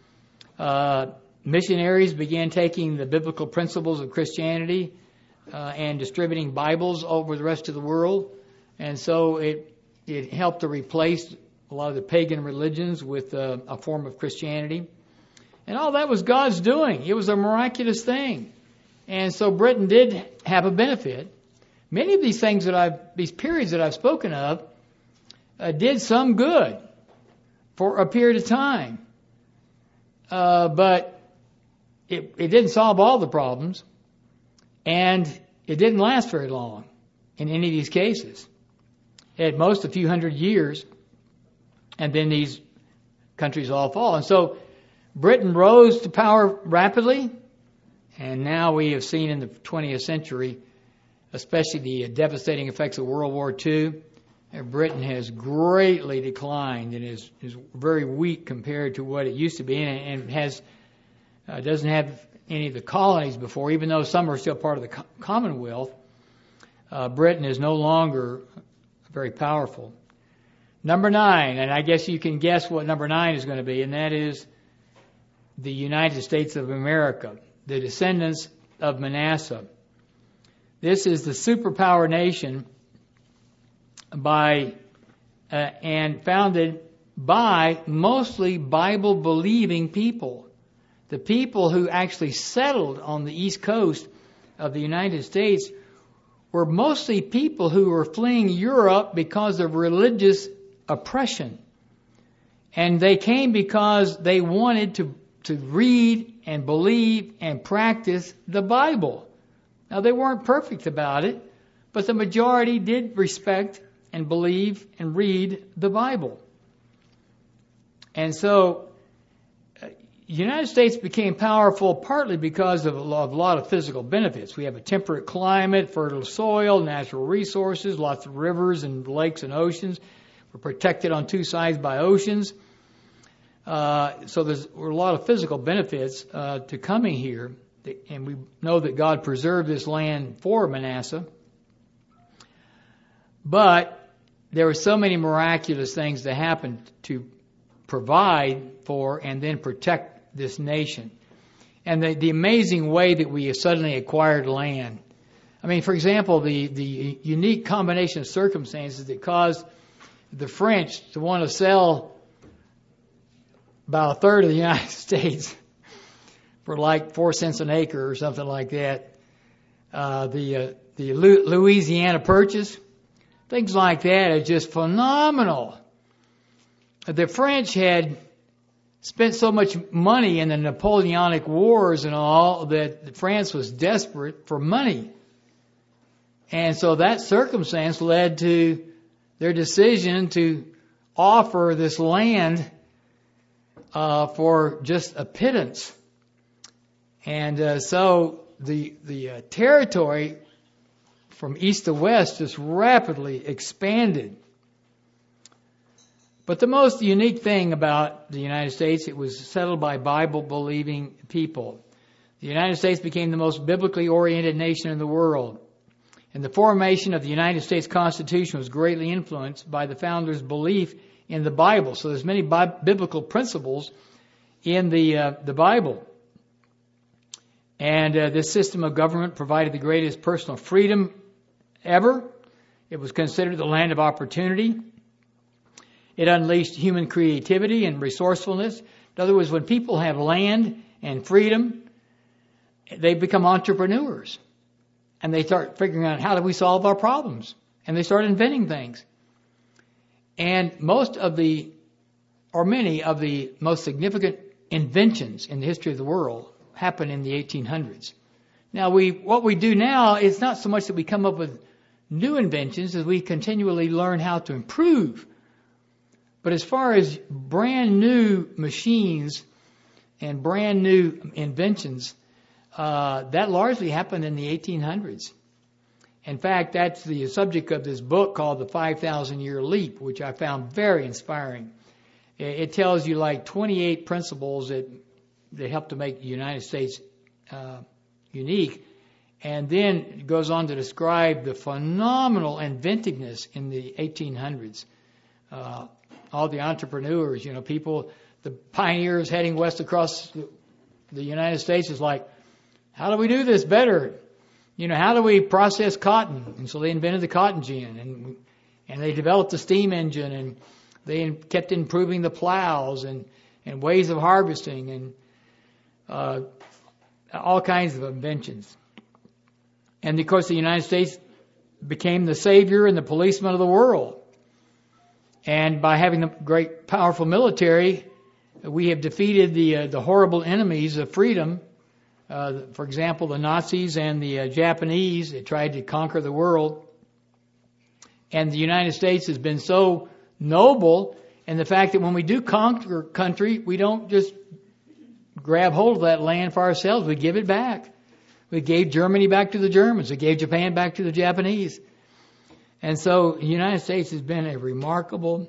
Uh, missionaries began taking the biblical principles of Christianity uh, and distributing Bibles over the rest of the world. And so it it helped to replace a lot of the pagan religions with uh, a form of Christianity. And all that was God's doing. It was a miraculous thing. And so Britain did have a benefit. Many of these things that I've, these periods that I've spoken of, uh, did some good for a period of time. Uh, but it, it didn't solve all the problems. And it didn't last very long in any of these cases. At most a few hundred years. And then these countries all fall. And so Britain rose to power rapidly. And now we have seen in the twentieth century, especially the devastating effects of World War Two, and Britain has greatly declined and is, is very weak compared to what it used to be, and, and has uh, doesn't have any of the colonies before, even though some are still part of the co- Commonwealth. Uh, Britain is no longer very powerful. Number nine, and I guess you can guess what number nine is going to be, and that is the United States of America, the descendants of Manasseh. This is the superpower nation by uh, and founded by mostly Bible-believing people. The people who actually settled on the East Coast of the United States were mostly people who were fleeing Europe because of religious oppression. And they came because they wanted to, to read and believe and practice the Bible. Now, they weren't perfect about it, but the majority did respect and believe and read the Bible. And so, uh, the United States became powerful partly because of a lot, of a lot of physical benefits. We have a temperate climate, fertile soil, natural resources, lots of rivers and lakes and oceans. We're protected on two sides by oceans. Uh, so there's a lot of physical benefits uh, to coming here. And we know that God preserved this land for Manasseh. But there were so many miraculous things that happened to provide for and then protect this nation. And the, the amazing way that we suddenly acquired land. I mean, for example, the, the unique combination of circumstances that caused the French to want to sell about a third of the United States for like four cents an acre or something like that. Uh, the uh, the Louisiana Purchase, things like that are just phenomenal. The French had spent so much money in the Napoleonic Wars and all that France was desperate for money. And so that circumstance led to their decision to offer this land uh, for just a pittance. And uh, so the the uh, territory from east to west just rapidly expanded. But the most unique thing about the United States, it was settled by Bible-believing people. The United States became the most biblically oriented nation in the world. And the formation of the United States Constitution was greatly influenced by the founders' belief in the Bible. So there's many bi- biblical principles in the uh, the Bible. And uh, this system of government provided the greatest personal freedom ever. It was considered the land of opportunity. It unleashed human creativity and resourcefulness. In other words, when people have land and freedom, they become entrepreneurs. And they start figuring out, how do we solve our problems? And they start inventing things. And most of the, or many of the most significant inventions in the history of the world happened in the eighteen hundreds. Now, we what we do now is not so much that we come up with new inventions as we continually learn how to improve. But as far as brand new machines and brand new inventions, uh, that largely happened in the eighteen hundreds. In fact, that's the subject of this book called The five thousand Year Leap, which I found very inspiring. It, it tells you like twenty-eight principles that, that help to make the United States uh, unique. And then it goes on to describe the phenomenal inventiveness in the eighteen hundreds. Uh, all the entrepreneurs, you know, people, the pioneers heading west across the United States is like, how do we do this better? You know, how do we process cotton? And so they invented the cotton gin, and and they developed the steam engine, and they kept improving the plows and, and ways of harvesting and uh, all kinds of inventions. And of course, the United States became the savior and the policeman of the world. And by having a great, powerful military, we have defeated the uh, the horrible enemies of freedom. Uh, for example, the Nazis and the uh, Japanese, they tried to conquer the world. And the United States has been so noble in the fact that when we do conquer a country, we don't just grab hold of that land for ourselves. We give it back. We gave Germany back to the Germans. We gave Japan back to the Japanese. And so the United States has been a remarkable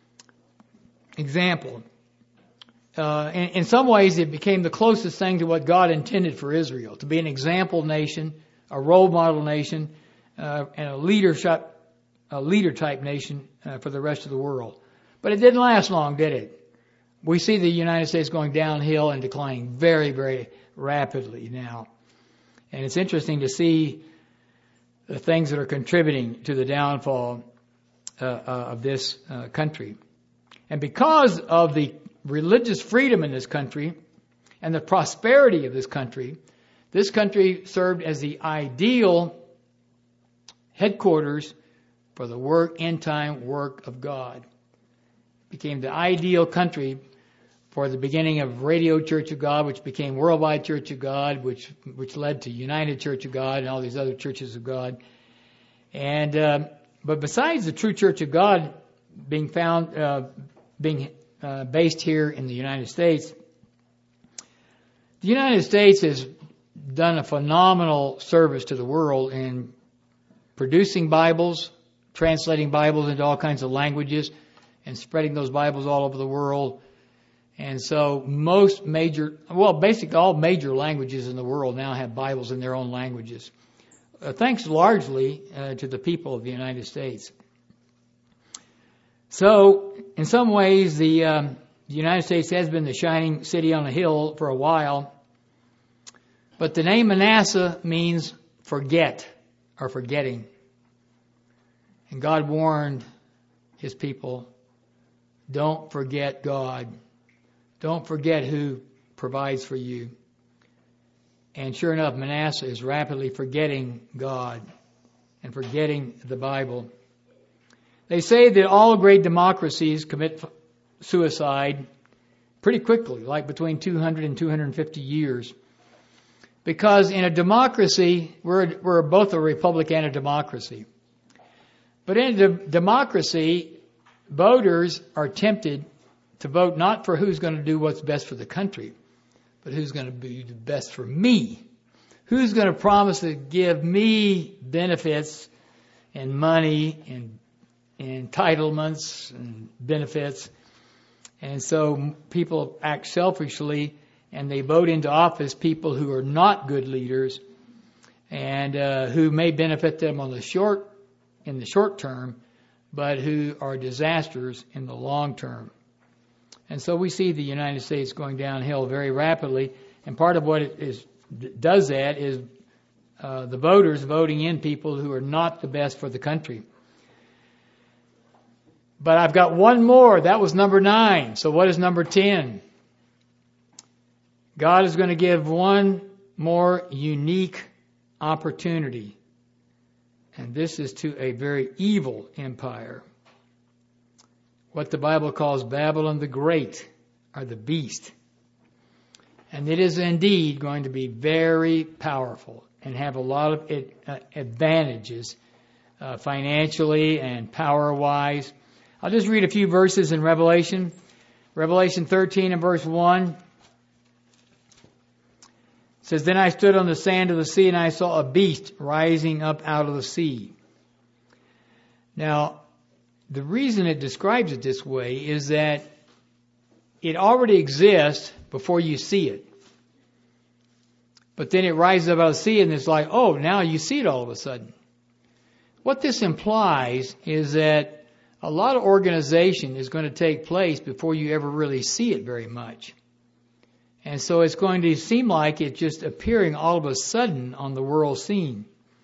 example. Uh, in, in some ways, it became the closest thing to what God intended for Israel, to be an example nation, a role model nation, uh, and a leadership, a leader type nation uh, for the rest of the world. But it didn't last long, did it? We see the United States going downhill and declining very, very rapidly now. And it's interesting to see the things that are contributing to the downfall uh, uh, of this uh, country. And because of the religious freedom in this country and the prosperity of this country, this country served as the ideal headquarters for the work, end time work of God. Became the ideal country for the beginning of Radio Church of God, which became Worldwide Church of God, which which led to United Church of God and all these other churches of God. And uh, but besides the true Church of God being found, uh, being uh, based here in the United States, the United States has done a phenomenal service to the world in producing Bibles, translating Bibles into all kinds of languages, and spreading those Bibles all over the world. And so most major, well, basically all major languages in the world now have Bibles in their own languages. Uh, thanks largely uh, to the people of the United States. So, in some ways, the, um, the United States has been the shining city on a hill for a while. But the name Manasseh means forget or forgetting. And God warned His people, don't forget God. Don't forget who provides for you. And sure enough, Manasseh is rapidly forgetting God and forgetting the Bible. They say that all great democracies commit suicide pretty quickly, like between two hundred and two hundred fifty years. Because in a democracy, we're, we're both a republic and a democracy. But in de- democracy, voters are tempted to vote not for who's going to do what's best for the country, but who's going to be the best for me. Who's going to promise to give me benefits and money and, and entitlements and benefits. And so people act selfishly, and they vote into office people who are not good leaders and uh, who may benefit them on the short in the short term, but who are disasters in the long term. And so we see the United States going downhill very rapidly, and part of what it is does that is uh, the voters voting in people who are not the best for the country. But I've got one more. That was number nine. So what is number ten? God is going to give one more unique opportunity. And this is to a very evil empire. What the Bible calls Babylon the Great, or the beast. And it is indeed going to be very powerful and have a lot of it, uh, advantages uh, financially and power-wise. I'll just read a few verses in Revelation. Revelation thirteen and verse one. It says, "Then I stood on the sand of the sea, and I saw a beast rising up out of the sea." Now, the reason it describes it this way is that it already exists before you see it. But then it rises up out of the sea, and it's like, oh, now you see it all of a sudden. What this implies is that a lot of organization is going to take place before you ever really see it very much. And so it's going to seem like it's just appearing all of a sudden on the world scene.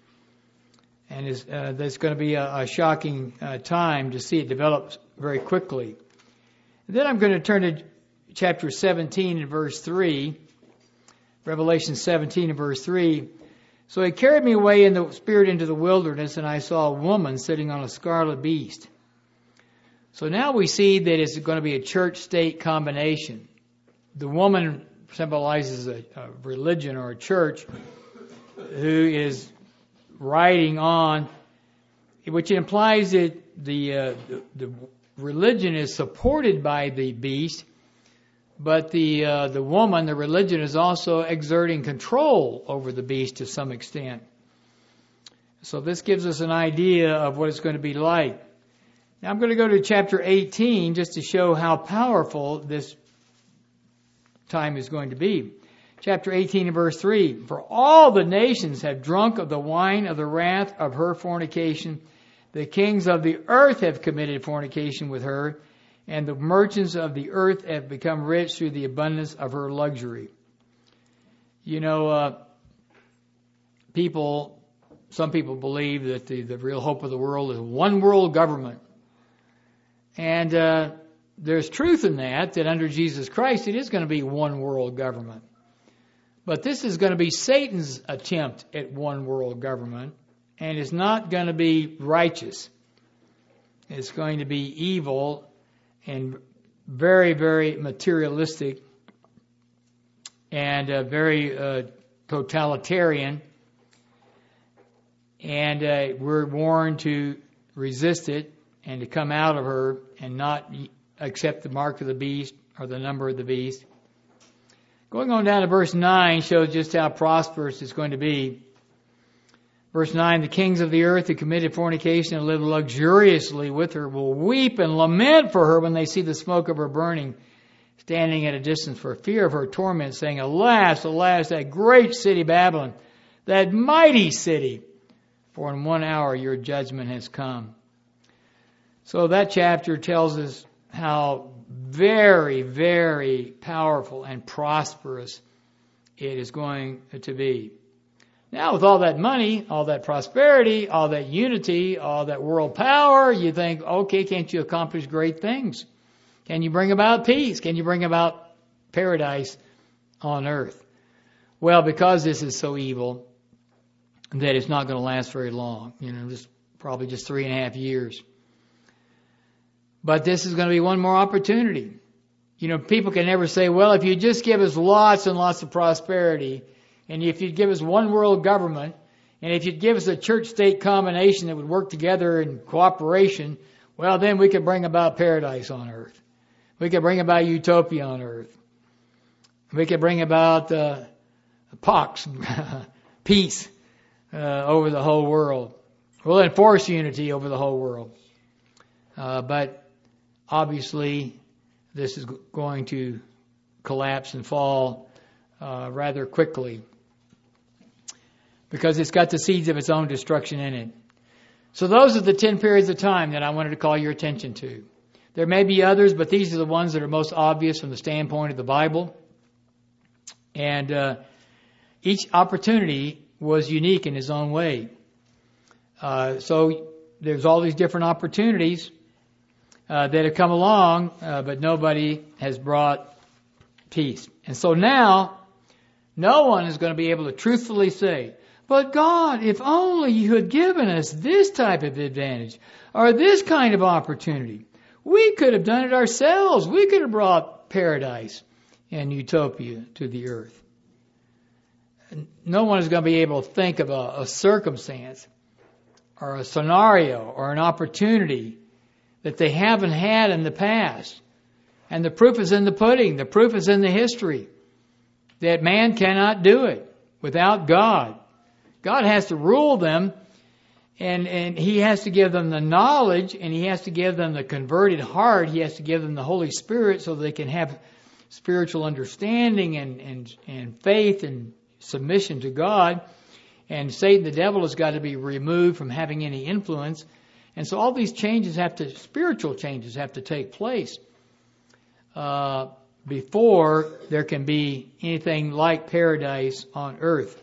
And it's, uh, there's going to be a, a shocking uh, time to see it develop very quickly. And then I'm going to turn to chapter seventeen and verse three. Revelation seventeen and verse three. "So he carried me away in the spirit into the wilderness, and I saw a woman sitting on a scarlet beast." So now we see that it's going to be a church-state combination. The woman symbolizes a, a religion or a church who is riding on, which implies that the, uh, the, the religion is supported by the beast, but the uh, the woman, the religion, is also exerting control over the beast to some extent. So this gives us an idea of what it's going to be like. Now I'm going to go to chapter eighteen just to show how powerful this time is going to be. Chapter eighteen and verse three. "For all the nations have drunk of the wine of the wrath of her fornication. The kings of the earth have committed fornication with her, and the merchants of the earth have become rich through the abundance of her luxury." You know, uh, people, some people believe that the, the real hope of the world is one world government. And uh, there's truth in that, that under Jesus Christ it is going to be one world government. But this is going to be Satan's attempt at one world government, and it's not going to be righteous. It's going to be evil and very, very materialistic and uh, very uh, totalitarian. And uh, we're warned to resist it and to come out of her and not accept the mark of the beast or the number of the beast. Going on down to verse nine shows just how prosperous it's going to be. Verse nine, "The kings of the earth who committed fornication and lived luxuriously with her will weep and lament for her when they see the smoke of her burning, standing at a distance for fear of her torment, saying, Alas, alas, that great city Babylon, that mighty city, for in one hour your judgment has come." So that chapter tells us how very, very powerful and prosperous it is going to be. Now, with all that money, all that prosperity, all that unity, all that world power, you think, okay, can't you accomplish great things? Can you bring about peace? Can you bring about paradise on earth? Well, because this is so evil, that it's not going to last very long. You know, just probably just three and a half years. But this is going to be one more opportunity. You know, people can never say, well, if you just give us lots and lots of prosperity, and if you give us one world government, And if you'd give us a church-state combination that would work together in cooperation, well, then we could bring about paradise on earth. We could bring about utopia on earth. We could bring about uh, pax, peace uh, over the whole world. We'll enforce unity over the whole world. Uh, but obviously, this is going to collapse and fall uh, rather quickly because it's got the seeds of its own destruction in it. So those are the ten periods of time that I wanted to call your attention to. There may be others, but these are the ones that are most obvious from the standpoint of the Bible. And uh, each opportunity was unique in its own way. Uh, so there's all these different opportunities uh, that have come along, uh, but nobody has brought peace. And so now, no one is going to be able to truthfully say, but God, if only you had given us this type of advantage or this kind of opportunity. We could have done it ourselves. We could have brought paradise and utopia to the earth. No one is going to be able to think of a, a circumstance or a scenario or an opportunity that they haven't had in the past. And the proof is in the pudding. The proof is in the history that man cannot do it without God. God has to rule them, and, and He has to give them the knowledge, and He has to give them the converted heart. He has to give them the Holy Spirit so they can have spiritual understanding and, and, and faith and submission to God. And Satan, the devil, has got to be removed from having any influence. And so all these changes have to, spiritual changes have to take place uh, before there can be anything like paradise on earth.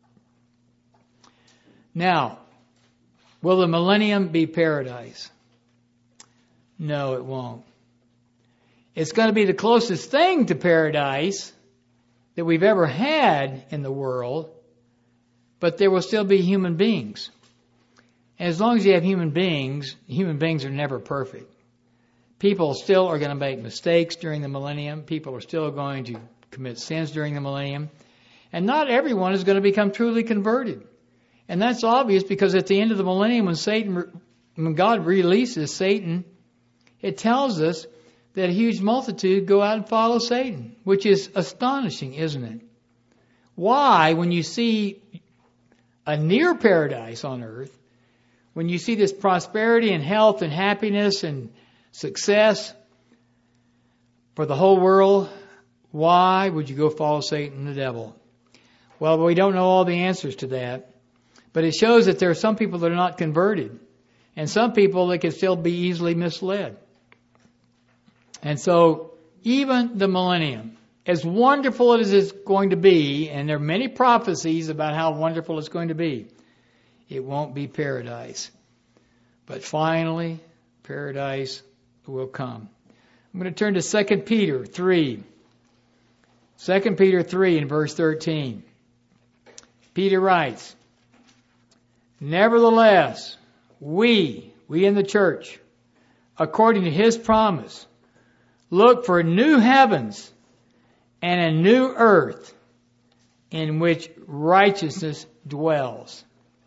Now, will the millennium be paradise? No, it won't. It's going to be the closest thing to paradise that we've ever had in the world, but there will still be human beings. And as long as you have human beings, human beings are never perfect. People still are going to make mistakes during the millennium. People are still going to commit sins during the millennium. And not everyone is going to become truly converted. And that's obvious because at the end of the millennium, when Satan, when God releases Satan, it tells us that a huge multitude go out and follow Satan, which is astonishing, isn't it? Why, when you see a near paradise on earth, when you see this prosperity and health and happiness and success for the whole world, why would you go follow Satan and the devil? Well, we don't know all the answers to that. But it shows that there are some people that are not converted. And some people that can still be easily misled. And so, even the millennium, as wonderful as it's going to be, and there are many prophecies about how wonderful it's going to be, it won't be paradise. But finally, paradise will come. I'm going to turn to Second Peter three. Second Peter three in verse thirteen. Peter writes, nevertheless, we, we in the church, according to His promise, look for new heavens and a new earth in which righteousness dwells.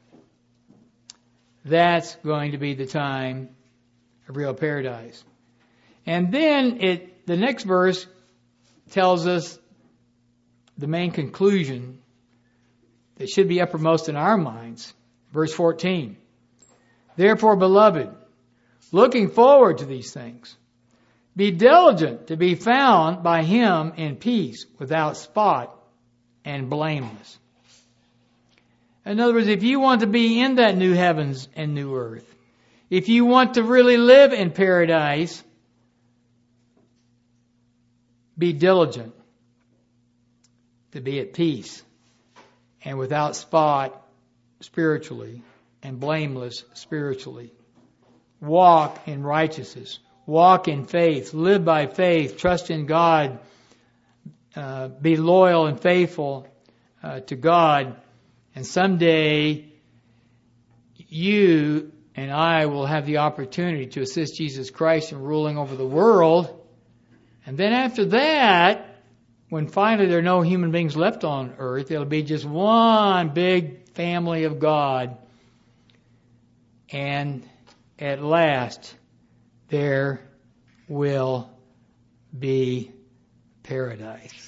That's going to be the time of real paradise. And then it, the next verse tells us the main conclusion that should be uppermost in our minds. Verse fourteen. Therefore, beloved, looking forward to these things, be diligent to be found by Him in peace, without spot and blameless. In other words, if you want to be in that new heavens and new earth, if you want to really live in paradise, be diligent to be at peace and without spot spiritually and blameless spiritually. Walk in righteousness. Walk in faith. Live by faith. Trust in God. Uh, be loyal and faithful uh, to God. And someday you and I will have the opportunity to assist Jesus Christ in ruling over the world. And then after that, when finally there are no human beings left on earth, it'll be just one big family of God. And at last, there will be paradise.